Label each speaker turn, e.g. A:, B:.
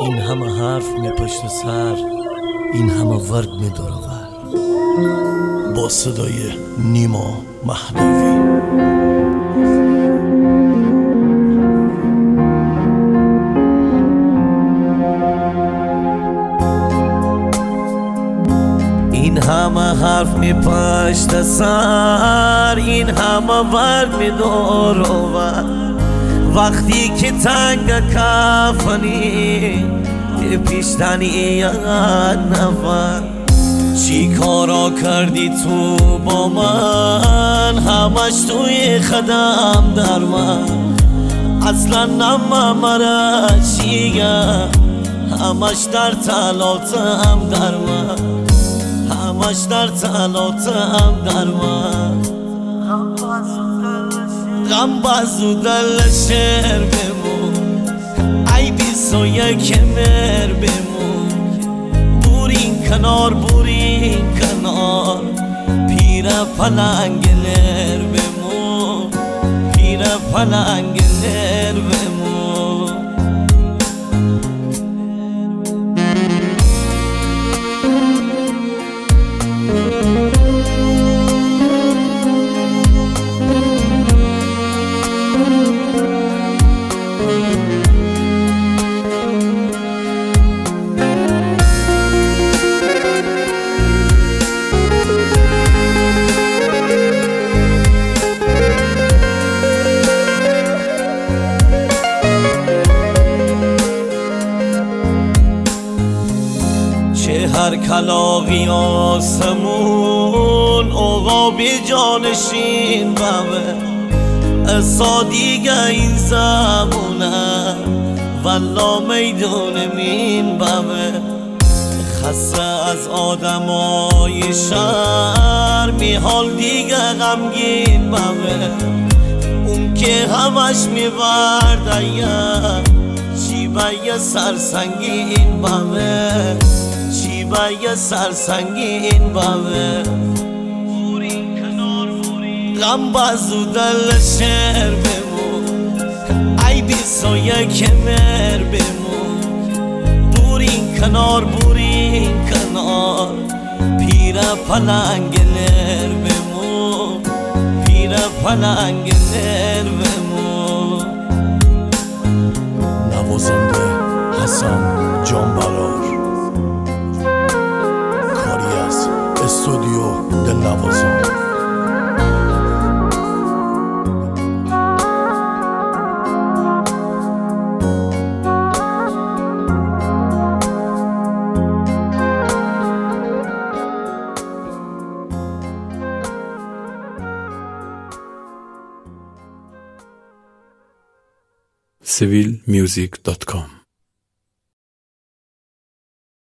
A: این همه حرف می پشت سر، این همه ورد می دورور. با صدای نیما مهدوی. این همه حرف می پشت سر، این همه ورد می دورور. وقتی که تنگ کفنی که پیشتنی یاد نفر. چی کارا کردی تو با من، همش توی خدم در من. اصلا نمامره چیگه، همش در تلاتم در من، همش در تلاتم در من. غم بازو دل شهر بمون، ای 21 مهر بمون. بورین کنار بورین کنار، پیر پلنگ نر بمون، پیر پلنگ نر بمون. هر کلاغی آسمون عقابی جانشین بمه. اصا دیگه این زمونه والا میدون مین بمه. خسته از آدمای شهر میحال دیگه غمگین بمه. اون که همش میورده چی به سرسنگین بمه، چی با یه سرسنگین بمه. غم بازو دل شهر بمون، ای 21 مهر بمون. بورین کنار بورین کنار، پیر پلنگ نر بمون، پیر پلنگ نر بمون.
B: نوازنده حسن جانبرار، استودیو دل نوازان.
C: civilmusic.com